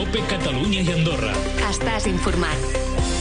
COPE Catalunya i Andorra. Estàs informat.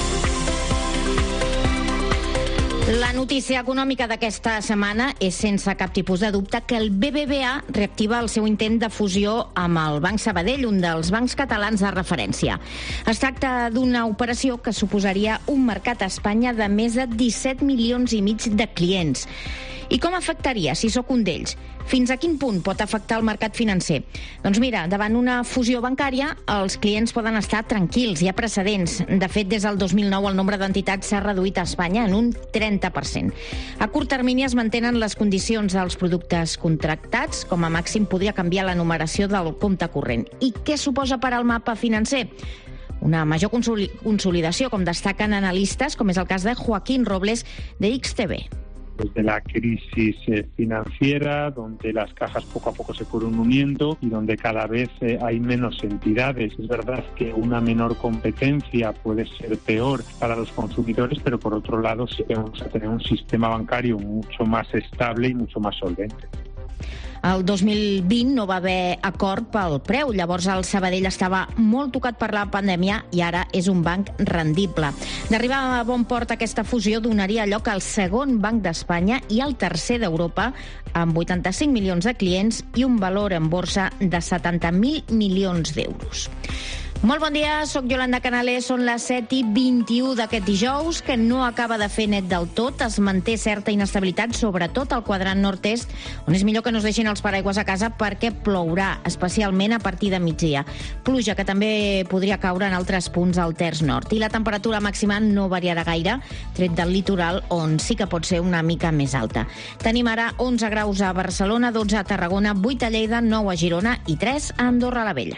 La notícia econòmica d'aquesta setmana és sense cap tipus de dubte que el BBVA reactiva el seu intent de fusió amb el Banc Sabadell, un dels bancs catalans de referència. Es tracta d'una operació que suposaria un mercat a Espanya de més de 17 milions i mig de clients. I com afectaria, si sóc un d'ells? Fins a quin punt pot afectar el mercat financer? Doncs mira, davant una fusió bancària, els clients poden estar tranquils, hi ha precedents. De fet, des del 2009 el nombre d'entitats s'ha reduït a Espanya en un 30%. A curt termini es mantenen les condicions dels productes contractats, com a màxim podria canviar la numeració del compte corrent. I què suposa per al mapa financer? Una major consolidació, com destaquen analistes, com és el cas de Joaquín Robles, de XTB. Desde la crisis financiera, donde las cajas poco a poco se fueron uniendo y donde cada vez hay menos entidades. Es verdad que una menor competencia puede ser peor para los consumidores, pero por otro lado sí que vamos a tener un sistema bancario mucho más estable y mucho más solvente. El 2020 no va haver acord pel preu, llavors el Sabadell estava molt tocat per la pandèmia i ara és un banc rendible. D'arribar a bon port aquesta fusió donaria lloc al segon banc d'Espanya i al tercer d'Europa, amb 85 milions de clients i un valor en borsa de 70.000 milions d'euros. Molt bon dia, soc Yolanda Canales, són les 7:21 d'aquest dijous, que no acaba de fer net del tot, es manté certa inestabilitat, sobretot al quadrant nord-est, on és millor que no es deixin els paraigües a casa perquè plourà, especialment a partir de migdia. Pluja que també podria caure en altres punts al terç nord. I la temperatura màxima no variarà gaire, tret del litoral, on sí que pot ser una mica més alta. Tenim ara 11 graus a Barcelona, 12 a Tarragona, 8 a Lleida, 9 a Girona i 3 a Andorra la Vella.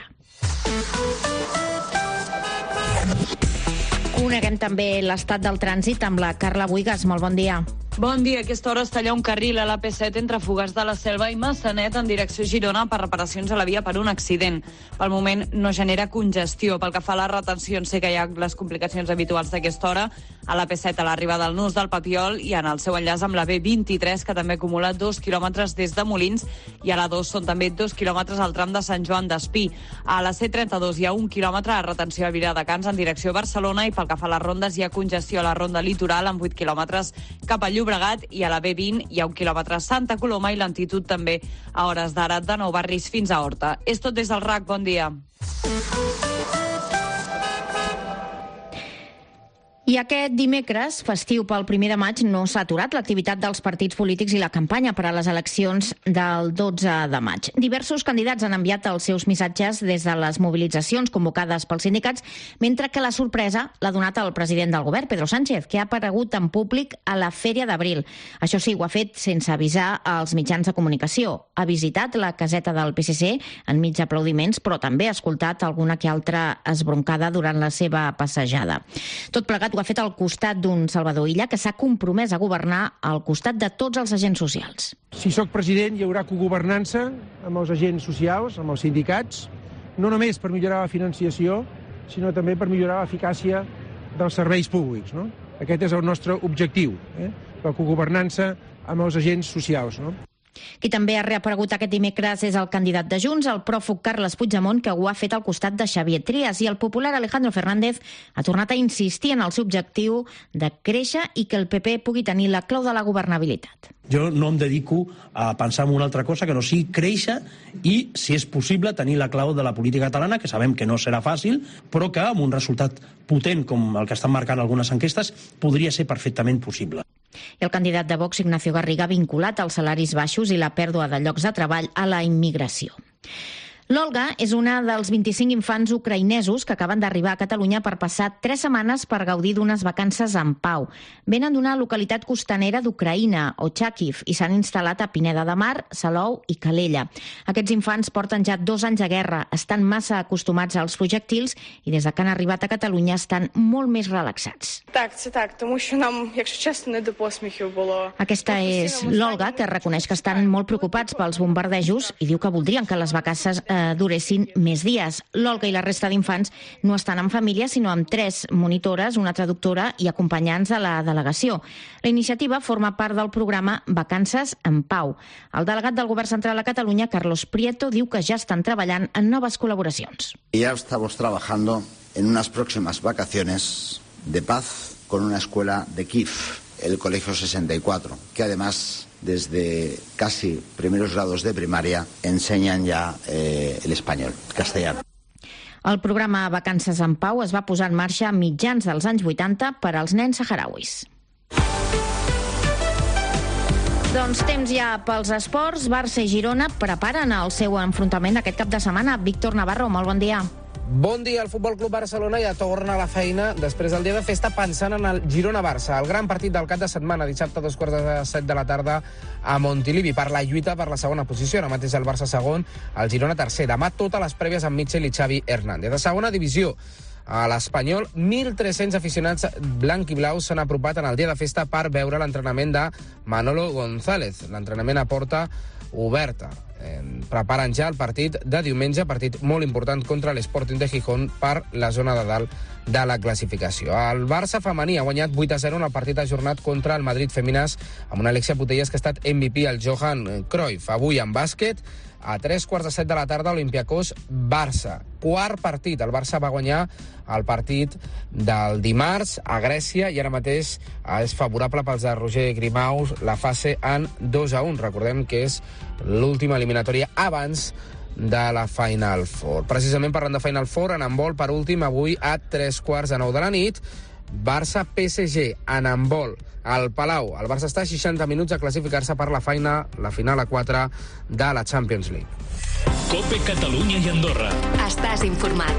Coneguem també l'estat del trànsit amb la Carla Buigas. Molt bon dia. Bon dia. A aquesta hora es talla un carril a l'AP7 entre Fogars de la Selva i Massanet en direcció Girona per reparacions a la via per un accident. Pel moment no genera congestió. Pel que fa a les retencions, sé que hi ha les complicacions habituals d'aquesta hora a l'AP7 a l'arribada del Nus del Papiol i en el seu enllaç amb la B23, que també acumula 2 quilòmetres des de Molins, i a la 2 són també 2 quilòmetres al tram de Sant Joan d'Espí. A la C32 hi ha 1 quilòmetre de retenció a Viladecans en direcció a Barcelona i pel que fa a les rondes hi ha congestió a la ronda litoral amb 8 quilòmetres cap a Llobregat i a la B20 hi ha 1 quilòmetre a Santa Coloma i l'altitud també a hores d'ara de Nou Barris fins a Horta. És tot des del RAC, bon dia. I aquest dimecres, festiu pel 1 de maig, no s'ha aturat l'activitat dels partits polítics i la campanya per a les eleccions del 12 de maig. Diversos candidats han enviat els seus missatges des de les mobilitzacions convocades pels sindicats, mentre que la sorpresa l'ha donat el president del govern, Pedro Sánchez, que ha aparegut en públic a la Fèria d'Abril. Això sí, ho ha fet sense avisar als mitjans de comunicació. Ha visitat la caseta del PSC enmig d'aplaudiments, però també ha escoltat alguna que altra esbroncada durant la seva passejada. Tot plegat ho ha fet al costat d'un Salvador Illa que s'ha compromès a governar al costat de tots els agents socials. Si sóc president hi haurà cogovernança amb els agents socials, amb els sindicats, no només per millorar la financiació, sinó també per millorar l'eficàcia dels serveis públics. No? Aquest és el nostre objectiu, la cogovernança amb els agents socials. No? Qui també ha reaparegut aquest dimecres és el candidat de Junts, el pròfug Carles Puigdemont, que ho ha fet al costat de Xavier Trias, i el popular Alejandro Fernández ha tornat a insistir en el seu objectiu de créixer i que el PP pugui tenir la clau de la governabilitat. Jo no em dedico a pensar en una altra cosa que no sigui créixer i, si és possible, tenir la clau de la política catalana, que sabem que no serà fàcil, però que amb un resultat potent com el que estan marcant algunes enquestes podria ser perfectament possible. I el candidat de Vox, Ignacio Garriga, ha vinculat als salaris baixos i la pèrdua de llocs de treball a la immigració. L'Olga és una dels 25 infants ucraïnesos que acaben d'arribar a Catalunya per passar 3 setmanes per gaudir d'unes vacances en pau. Venen d'una localitat costanera d'Ucraïna, Ochakiv, i s'han instal·lat a Pineda de Mar, Salou i Calella. Aquests infants porten ja 2 anys de guerra, estan massa acostumats als projectils i des que han arribat a Catalunya estan molt més relaxats. Aquesta és l'Olga, que reconeix que estan molt preocupats pels bombardejos i diu que voldrien que les vacances duressin més dies. L'Olga i la resta d'infants no estan en família, sinó amb 3 monitores, una traductora i acompanyants de la delegació. La iniciativa forma part del programa Vacances en Pau. El delegat del Govern Central a Catalunya, Carlos Prieto, diu que ja estan treballant en noves col·laboracions. Ya estamos trabajando en unas próximas vacaciones de paz con una escuela de Kiev, el Colegio 64, que además desde casi primeros grados de primaria enseñan ya el español, castellano. El programa Vacances en Pau es va posar en marxa a mitjans dels anys 80 per als nens saharauis. Doncs temps ja pels esports. Barça i Girona preparen el seu enfrontament aquest cap de setmana. Víctor Navarro, molt bon dia. Bon dia, el Futbol Club Barcelona ja torna a la feina després del dia de festa pensant en el Girona-Barça, el gran partit del cap de setmana, dissabte a 7:15 de la tarda a Montilivi, per la lluita per la segona posició. Ara mateix el Barça segon, el Girona tercer. Demà totes les prèvies amb Mitchell i Xavi Hernández. De segona divisió, a l'Espanyol, 1.300 aficionats blanc i blau s'han apropat en el dia de festa per veure l'entrenament de Manolo González. L'entrenament a porta oberta. Preparen ja el partit de diumenge, partit molt important contra l'Sporting de Gijón per la zona de dalt de la classificació. El Barça femení ha guanyat 8-0 en el partit ajornat contra el Madrid Femines amb una Alexia Putellas que ha estat MVP, el Johan Cruyff. Avui en bàsquet, a 7:15 de la tarda, Olympiacos-Barça. Quart partit. El Barça va guanyar el partit del dimarts a Grècia i ara mateix és favorable pels de Roger Grimaus la fase en 2-1. Recordem que és l'última eliminatòria abans de la Final Four. Precisament parlant de Final Four, en handbol, per últim, avui a 9:15 de la nit, Barça-PSG en handbol al Palau. El Barça està a 60 minuts a classificar-se per la final a 4 de la Champions League. COPE Catalunya y Andorra. Estàs informat.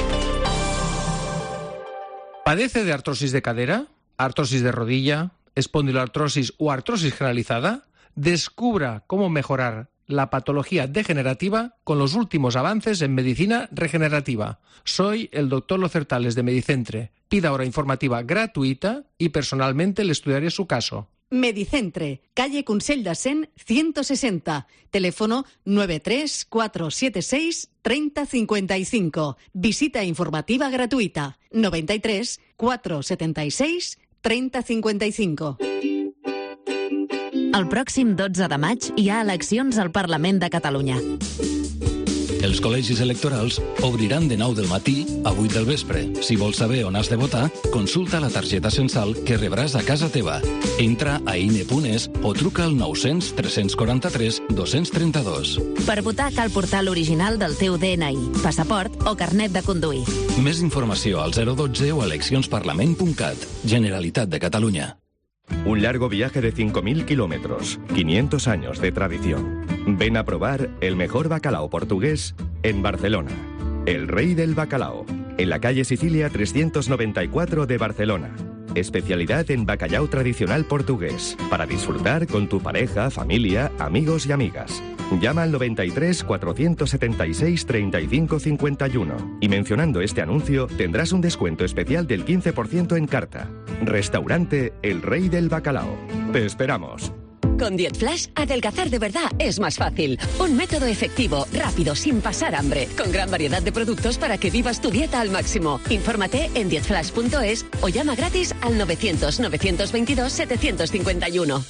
¿Padece de artrosis de cadera, artrosis de rodilla, espondiloartrosis o artrosis generalizada? Descubra cómo mejorar la patología degenerativa con los últimos avances en medicina regenerativa. Soy el doctor Locertales de Medicentre. Pida hora informativa gratuita y personalmente le estudiaré su caso. Medicentre, calle Consell de Cent, 160. Teléfono 93 476 3055. Visita informativa gratuita. 93 476 3055. El pròxim 12 de maig hi ha eleccions al Parlament de Catalunya. Els col·legis electorals obriran de 9 del matí a 8 del vespre. Si vols saber on has de votar, consulta la targeta censal que rebràs a casa teva. Entra a INE.es o truca al 900 343 232. Per votar cal portar l'original del teu DNI, passaport o carnet de conduir. Més informació al 012 o a eleccionsparlament.cat. Generalitat de Catalunya. Un largo viaje de 5.000 kilómetros, 500 años de tradición. Ven a probar el mejor bacalao portugués en Barcelona. El Rey del Bacalao, en la calle Sicilia 394 de Barcelona. Especialidad en bacalao tradicional portugués, para disfrutar con tu pareja, familia, amigos y amigas. Llama al 93 476 35 51 y mencionando este anuncio tendrás un descuento especial del 15% en carta. Restaurante El Rey del Bacalao. Te esperamos. Con Diet Flash, adelgazar de verdad es más fácil. Un método efectivo, rápido, sin pasar hambre, con gran variedad de productos para que vivas tu dieta al máximo. Infórmate en dietflash.es o llama gratis al 900 922 751.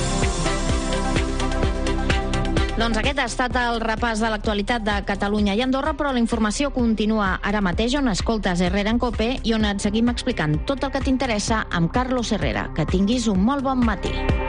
Doncs aquest ha estat el repàs de l'actualitat de Catalunya i Andorra, però la informació continua ara mateix on escoltes Herrera en COPE i on et seguim explicant tot el que t'interessa amb Carlos Herrera. Que tinguis un molt bon matí.